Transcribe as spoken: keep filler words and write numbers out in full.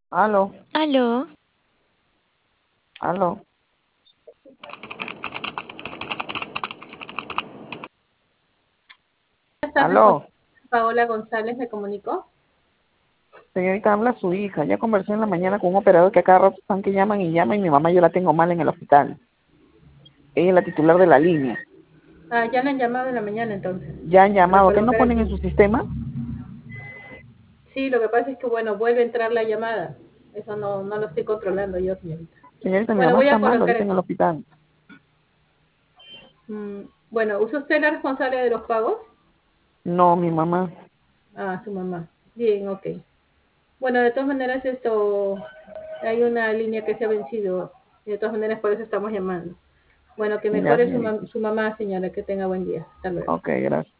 Aló, Aló, aló, Buenas tardes, con aló. Paola González me comunicó. Señorita, habla su hija. Ya conversé en la mañana con un operador que a cada rato están que llaman y llaman y mi mamá yo la tengo mal en el hospital. Ella es la titular de la línea. Ah, ya le han llamado en la mañana entonces, Ya han para llamado. ¿Qué no colocar ponen en su aquí. sistema? Sí, lo que pasa es que, bueno, vuelve a entrar la llamada. Eso no, no lo estoy controlando yo, señorita. Señorita, mi Bueno, mamá voy está a mal colocar ahorita en el aquí. hospital. Mm, bueno, ¿usa usted la responsable de los pagos? No, mi mamá. Ah, su mamá. Bien, ok. Bueno, de todas maneras, esto, hay una línea que se ha vencido. De todas maneras, por eso estamos llamando. Bueno, que Ya, mejore su, señorita. mam- su mamá, señora, que tenga buen día. Hasta luego. Ok, gracias.